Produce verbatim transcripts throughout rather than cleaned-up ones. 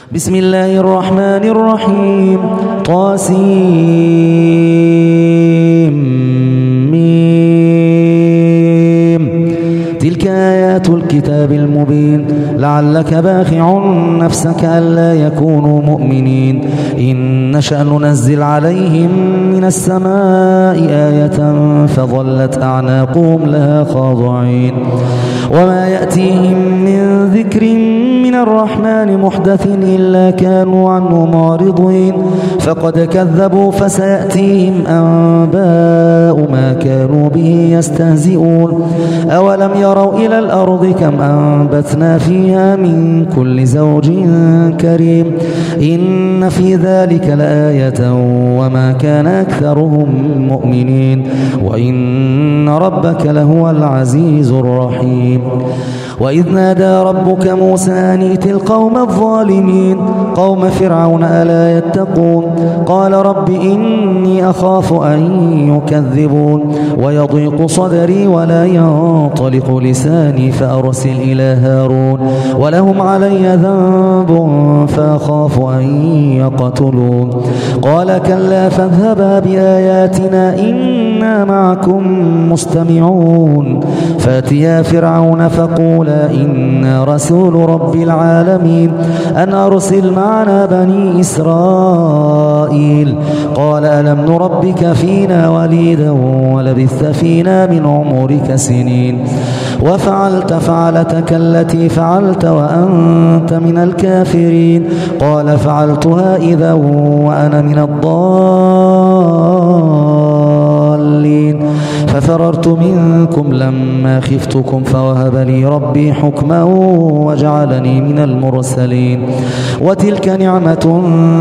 بسم الله الرحمن الرحيم. طاسيم ميم. تلك آيات الكتاب المبين. لعلك باخع نفسك ألا يكونوا مؤمنين. إن نشأ ننزل عليهم من السماء آية فظلت أعناقهم لها خاضعين. وما يأتيهم من ذكر من الرحمن محدث إلا كانوا عنه معرضين. فقد كذبوا فسيأتيهم أنباء ما كانوا به يستهزئون. أولم يروا إلى الأرض كم أنبتنا فيها من كل زوج كريم. إن في ذلك لآية وما كان أكثرهم مؤمنين وإن ربك لهو العزيز الرحيم. وإذ نادى ربك موسى أن ائت القوم الظالمين قوم فرعون ألا يتقون. قال رب إني أخاف أن يكذبون ويضيق صدري ولا ينطلق لساني فأرسل إلى هارون ولهم علي ذنب فأخاف أن يقتلون. قال كلا فاذهبا بآياتنا إنا معكم مستمعون. فاتيا فرعون فقولا إنا رسول رب العالمين أن أرسل معنا بني إسرائيل. قال ألم نربك فينا وليدا ولبثت فينا من عمرك سنين وفعلت فعلتك التي فعلت وأنت من الكافرين. قال فعلتها إذا وأنا من الضالين ففررت منكم لما خفتكم فوهب لي ربي حكما وجعلني من المرسلين. وتلك نعمة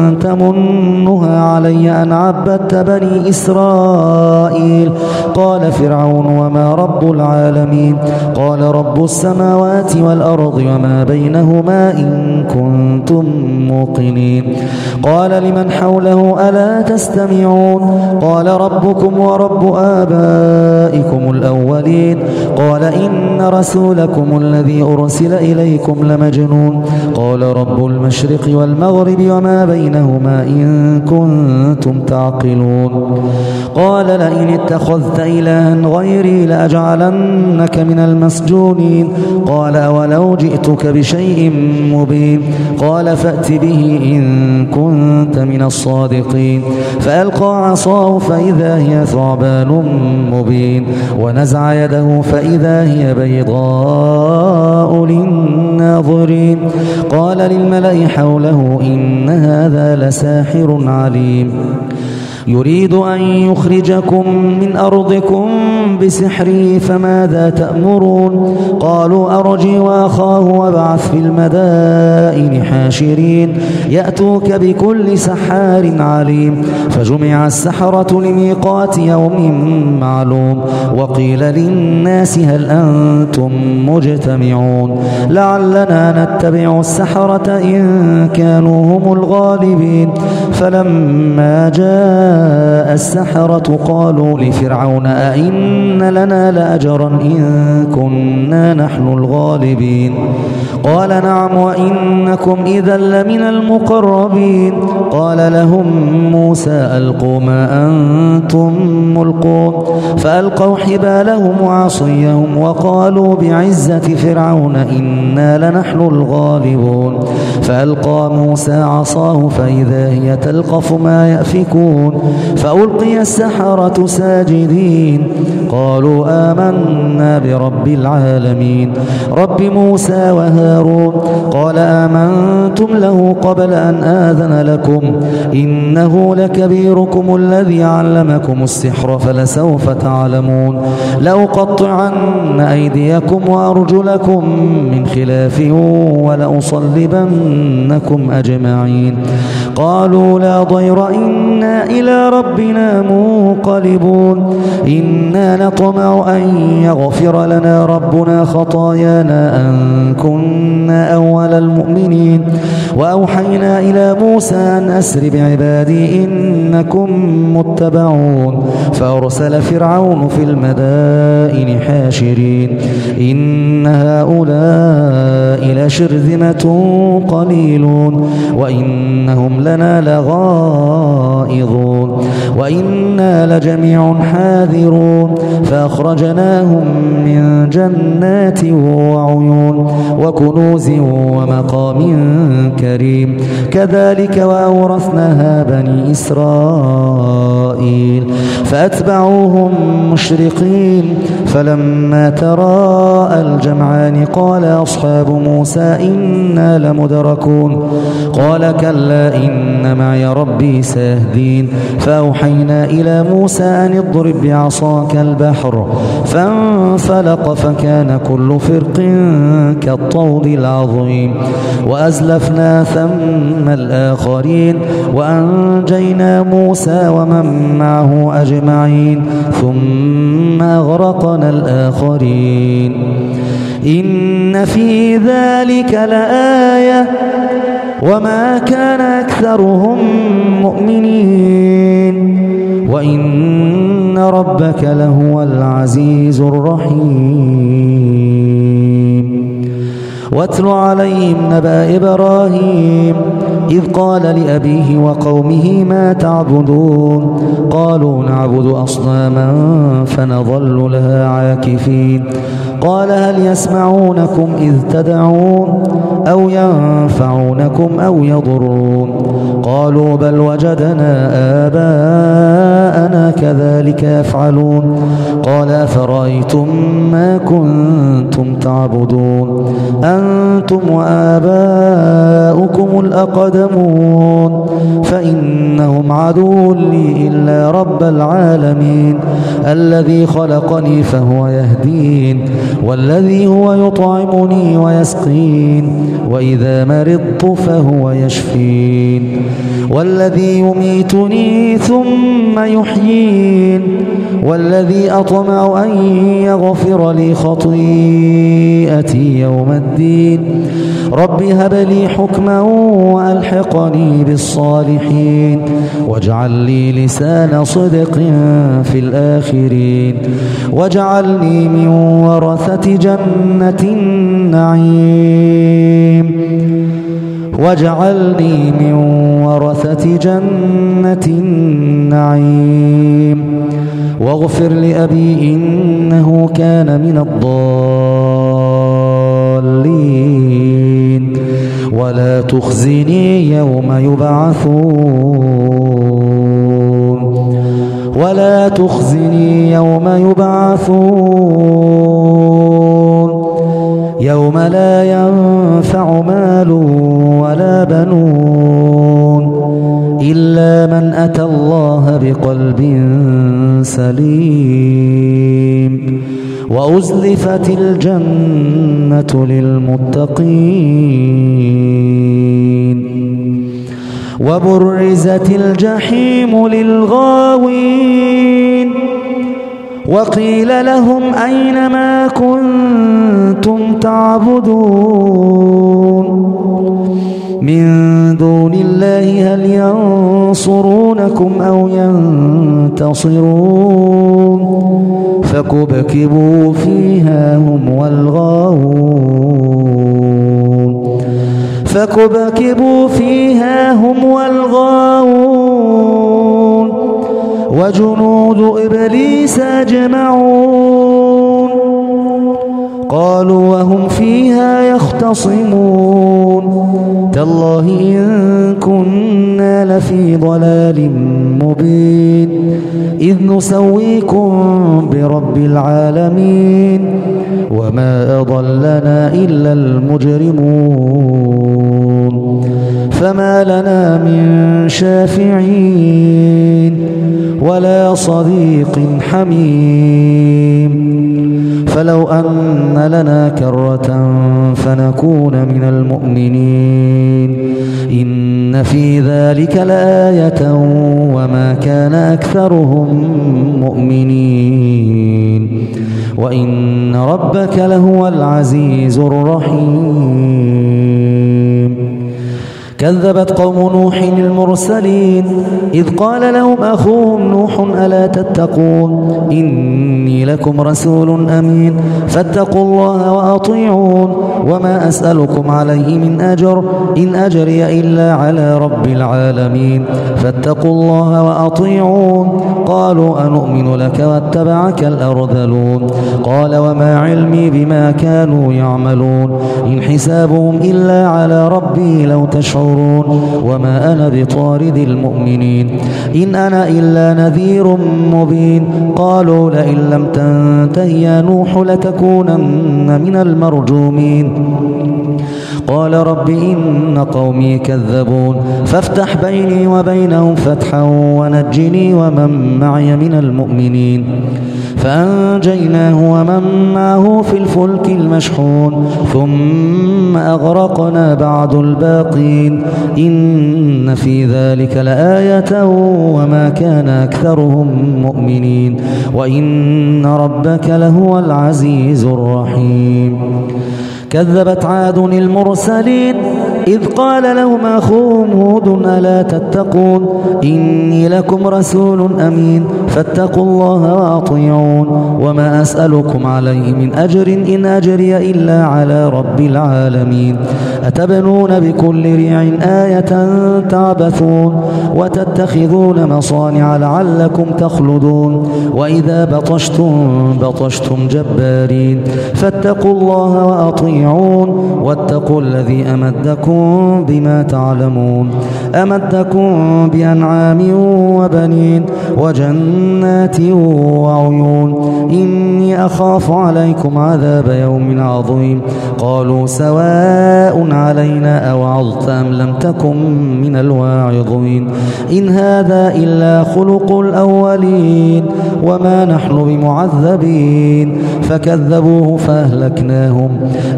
تمنها علي أن عبدت بني إسرائيل. قال فرعون وما رب العالمين. قال رب السماوات والأرض وما بينهما إن كنتم موقنين. قال لمن حوله ألا تستمعون. قال ربكم ورب آبائكم الأولين. قال إن رسولكم الذي أرسل إليكم لمجنون. قال رب المشرق والمغرب وما بينهما إن كنتم تعقلون. قال لئن اتخذت إلها غيري لأجعلنك من المسجونين. قال أولو جئتك بشيء مبين. قال فأت به إن كنت من الصادقين. فألقى عصاه فإذا هي ثعبان مبين ونزع يده فإذا هي بيضاء للناظرين. قال للملأ حوله إن هذا لساحر عليم يريد أن يخرجكم من أرضكم بسحره فماذا تأمرون. قالوا أرجي وأخاه وابعث في المدائن حاشرين يأتوك بكل سحار عليم. فجمع السحرة لميقات يوم معلوم. وقيل للناس هل أنتم مجتمعون لعلنا نتبع السحرة إن كانوا هم الغالبين. فلما جاء السحرة قالوا لفرعون أئن لنا لأجرا إن كنا نحن الغالبين. قال نعم وإنكم إذا لمن المقربين. قال لهم موسى ألقوا ما أنتم ملقون. فألقوا حبالهم وعصيهم وقالوا بعزة فرعون إنا لنحن الغالبون. فألقى موسى عصاه فإذا هي تلقف ما يأفكون. فألقي السحرة ساجدين قالوا آمنا برب العالمين رب موسى وهارون. قال آمنتم له قبل أن آذن لكم إنه لكبيركم الذي علمكم السحر فلسوف تعلمون. لأقطعن أيديكم وأرجلكم من خلاف ولأصلبنكم أجمعين. قالوا قالوا لا ضير إنا إلى ربنا منقلبون إنا نطمع أن يغفر لنا ربنا خطايانا أن كنا أول المؤمنين وأوحينا إلى موسى أن أسر بعبادي إنكم متبعون فأرسل فرعون في المدائن حاشرين إن هؤلاء لشرذمة قليلون وإنهم لنا لغائظون وإنا لجميع حاذرون فأخرجناهم من جنات وعيون وكنوز ومقام كريم كذلك وأورثناها بني إسرائيل فأتبعوهم مشرقين فلما تراءى الجمعان قال أصحاب موسى إنا لمدركون قال كلا إن معي ربي سيهدين فأوحينا إلى موسى أن اضرب بعصاك البحر فانفلق فكان كل فرق كالطود العظيم وأزلفنا ثم الآخرين وأنجينا موسى ومن معه أجمعين ثم أغرقنا الآخرين إن في ذلك لآية وما كان أكثرهم مؤمنين وإن ربك لهو العزيز الرحيم واتل عليهم نبأ إبراهيم إذ قال لأبيه وقومه ما تعبدون قالوا نعبد أصناما فنظل لها عاكفين قال هل يسمعونكم إذ تدعون أو ينفعونكم أو يضرون قالوا بل وجدنا آباءنا كذلك يفعلون قال أفرأيتم ما كنتم تعبدون أنتم وآباؤكم الأقدمون فإنهم عدو لي إلا رب العالمين الذي خلقني فهو يهدين والذي هو يطعمني ويسقين وإذا مرضت فهو يشفين والذي يميتني ثم يحيين والذي أطمع أن يغفر لي خطيئتي يوم الدين رب هب لي حكما وألحقني بالصالحين واجعل لي لسان صدق في الآخرين واجعلني من ورثة جنة النعيم واجعلني من ورثة جنة النعيم واغفر لأبي إنه كان من الضالين ولا تخزني يوم يبعثون ولا تخزني يوم يبعثون يوم لا ينفع مال ولا بنون إلا من أتى الله بقلب سليم وأزلفت الجنة للمتقين وبرزت الجحيم للغاوين وقيل لهم أين ما كنتم تعبدون من دون الله هل ينصرونكم أو ينتصرون فكبكبوا فيها هم والغاوون فكبكبوا فيها هم والغاوون وجنود إبليس أجمعون قالوا وهم فيها يختصمون تالله إن كنا لفي ضلال مبين إذ نسويكم برب العالمين وما أضلنا إلا المجرمون فما لنا من شافعين ولا صديق حميم فلو أن لنا كرة فنكون من المؤمنين إن إن في ذلك لآية وما كان أكثرهم مؤمنين وإن ربك لهو العزيز الرحيم. كذبت قوم نوح المرسلين إذ قال لهم أخوهم نوح ألا تتقون إني لكم رسول أمين فاتقوا الله وأطيعون وما أسألكم عليه من أجر إن أجري إلا على رب العالمين فاتقوا الله وأطيعون. قالوا أنؤمن لك واتبعك الأرذلون قال وما علمي بما كانوا يعملون إن حسابهم إلا على ربي لو تشعرون وما أنا بطارد المؤمنين إن أنا إلا نذير مبين. قالوا لئن لم تنته يا نوح لتكونن من المرجومين. قال رب إن قومي كذبون فافتح بيني وبينهم فتحا ونجني ومن معي من المؤمنين. فأنجيناه ومن معه في الفلك المشحون ثم أغرقنا بعد الباقين إن في ذلك لآية وما كان أكثرهم مؤمنين وإن ربك لهو العزيز الرحيم. كذبت عاد المرسلين إذ قال لهم أخوهم هود ألا تتقون إني لكم رسول أمين فاتقوا الله وأطيعون وما أسألكم عليه من أجر إن أجري إلا على رب العالمين. أتبنون بكل ريع آية تعبثون وتتخذون مصانع لعلكم تخلدون وإذا بطشتم بطشتم جبارين فاتقوا الله وأطيعون واتقوا الذي أمدكم بما تعلمون أمدكم بأنعام وبنين وجنات وعيون إني أخاف عليكم عذاب يوم عظيم. قالوا سواء علينا أوعظت أم لم تكن من الواعظين إن هذا إلا خلق الأولين وما نحن بمعذبين. فكذبوه فأهلكناهم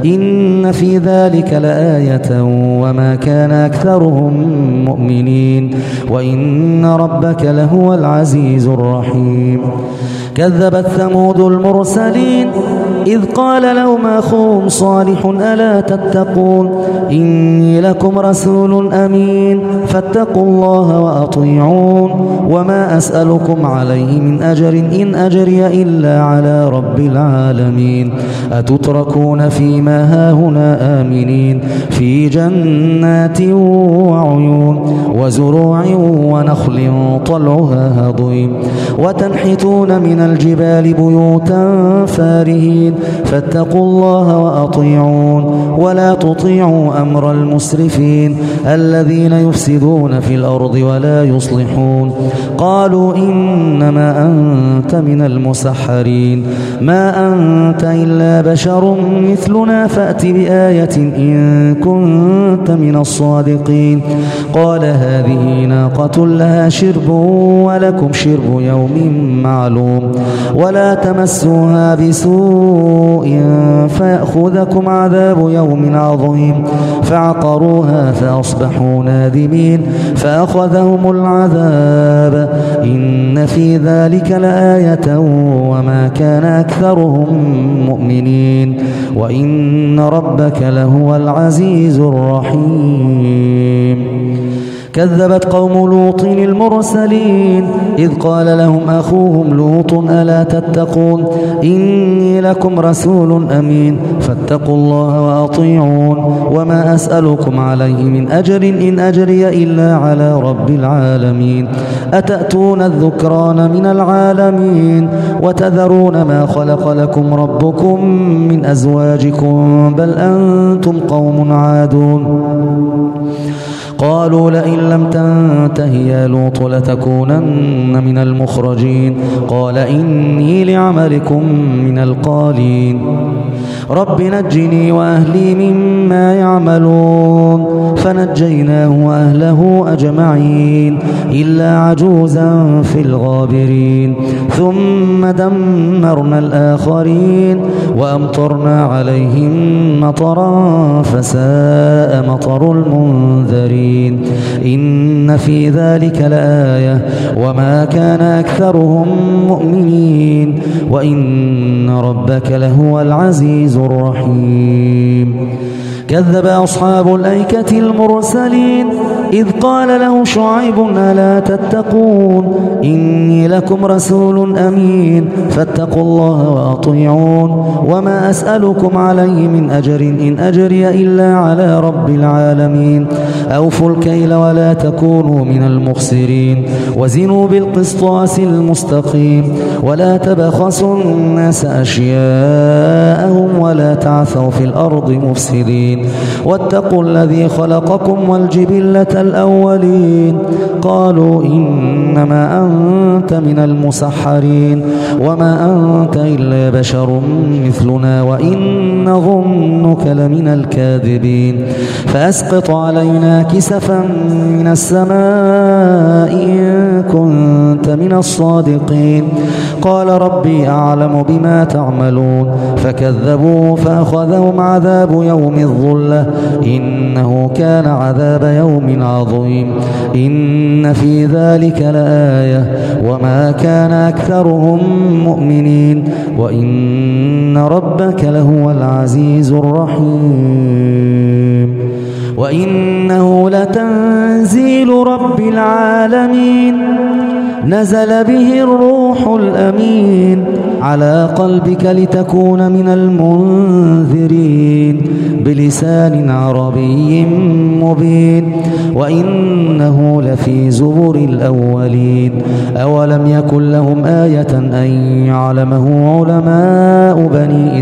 إن في ذلك لآية وما كان أكثرهم مؤمنين وإن ربك لهو العزيز الرحيم. كذبت ثمود المرسلين إذ قال لهم أخوهم صالح ألا تتقون إني لكم رسول أمين فاتقوا الله وأطيعون وما أسألكم عليه من أجر إن أجري إلا على رب العالمين. أتتركون فيما هاهنا آمنين في جنات وعيون وزروع ونخل طلعها هضيم وتنحتون من الجبال بيوتا فارهين فاتقوا الله وأطيعون ولا تطيعوا أمر المسرفين الذين يفسدون في الأرض ولا يصلحون. قالوا إنما أنت من المسحرين ما أنت إلا بشر مثلنا فأت بآية إن كنت من الصادقين. قال هذه ناقة لها شرب ولكم شرب يوم معلوم ولا تمسوها بسوء فيأخذكم عذاب يوم عظيم. فعقروها فأصبحوا نادمين فأخذهم العذاب إن في ذلك لآية وما كان أكثرهم مؤمنين وإن ربك لهو العزيز الرحيم. كذبت قوم لوط المرسلين إذ قال لهم أخوهم لوط ألا تتقون إني لكم رسول أمين فاتقوا الله وأطيعون وما أسألكم عليه من أجر إن أجري إلا على رب العالمين. أتأتون الذكران من العالمين وتذرون ما خلق لكم ربكم من أزواجكم بل أنتم قوم عادون. قالوا لئن لم تنته يا لوط لتكونن من المخرجين. قال إني لعملكم من القالين. رب نجني وأهلي مما يعملون فنجيناه وأهله أجمعين إلا عجوزا في الغابرين ثم دمرنا الآخرين وأمطرنا عليهم مطرا فساء مطر المنذرين إن في ذلك لآية وما كان أكثرهم مؤمنين وإن ربك لهو العزيز الرحيم كذب أصحاب الأيكة المرسلين إذ قال له شعيب ألا تتقون إني لكم رسول أمين فاتقوا الله وأطيعون وما أسألكم عليه من أجر إن أجري إلا على رب العالمين أوفوا الكيل ولا تكونوا من المخسرين وزنوا بالقسطاس المستقيم ولا تبخسوا الناس أشياءهم ولا تعثوا في الأرض مفسدين واتقوا الذي خلقكم والجبلة الأولين قالوا إنما أنت من المسحرين وما أنت إلا بشر مثلنا وإن نظنك لمن الكاذبين فأسقط علينا كسفا من السماء إن كنت من الصادقين قال ربي أعلم بما تعملون فكذبوا فأخذهم عذاب يوم الظلة إنه كان عذاب يوم عظيم إن في ذلك لآية وما كان أكثرهم مؤمنين وإن ربك لهو العزيز الرحيم وإنه لتنزيل رب العالمين نزل به الروح الأمين على قلبك لتكون من المنذرين بلسان عربي مبين وإنه لفي زبر الأولين أولم يكن لهم آية أن يعلمه علماء بني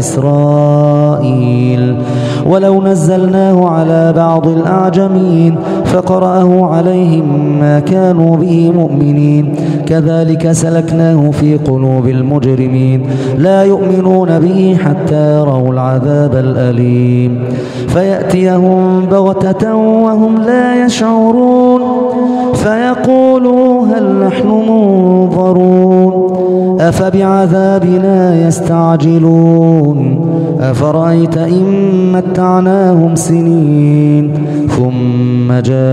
إسرائيل ولو نزلناه على بعض الأعجمين فقرأه عليهم ما كانوا به مؤمنين كذلك سلكناه في قلوب المجرمين لا يؤمنون به حتى يروا العذاب الأليم فيأتيهم بغتة وهم لا يشعرون فيقولوا هل نحن منظرون أفبعذابنا يستعجلون أفرأيت إن متعناهم سنين ثم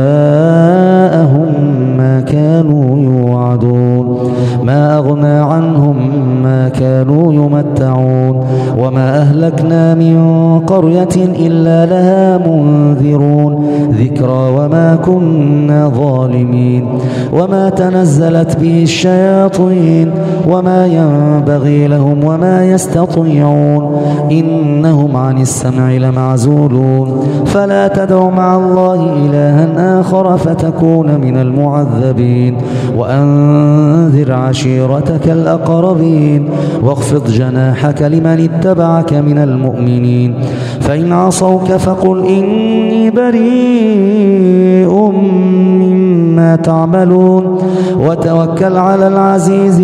جاءهم ما كانوا يوعدون ما أغنى عنهم ما كانوا يمتعون وما أهلكنا من قرية إلا لها منذرون ذكرى وما كنا ظالمين وما تنزلت به الشياطين وما ينبغي لهم وما يستطيعون إنهم عن السمع لمعزولون فلا تدع مع الله إلها آخر فتكون من المعذبين وأنذر عشيرتك الأقربين واخفض جناحك لمن اتبعك من المؤمنين فإن عصوك فقل إني بريء مما تعملون وتوكل على العزيز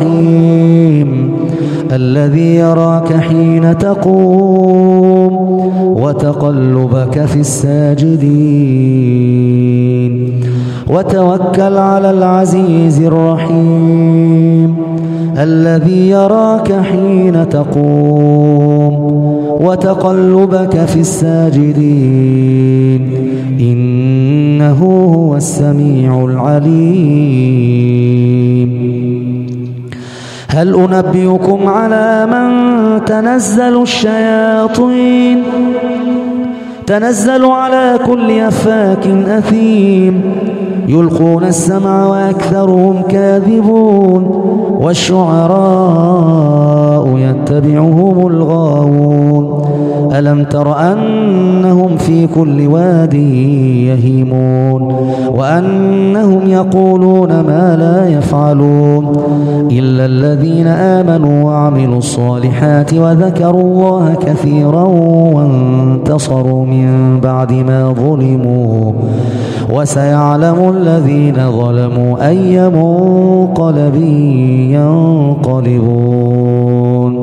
الرحيم الذي يراك حين تقوم وتقلبك في الساجدين وتوكل على العزيز الرحيم الذي يراك حين تقوم وتقلبك في الساجدين إنه هو السميع العليم هل أنبئكم على من تنزل الشياطين تنزل على كل أفاك أثيم يلقون السمع وأكثرهم كاذبون والشعراء يتبعهم الغاوون ألم تر أنهم في كل واد يهيمون وأنهم يقولون ما لا يفعلون إلا الذين آمنوا وعملوا الصالحات وذكروا الله كثيرا وانتصروا من بعد ما ظلموا وسيعلم الذين ظلموا أي منقلب ينقلبون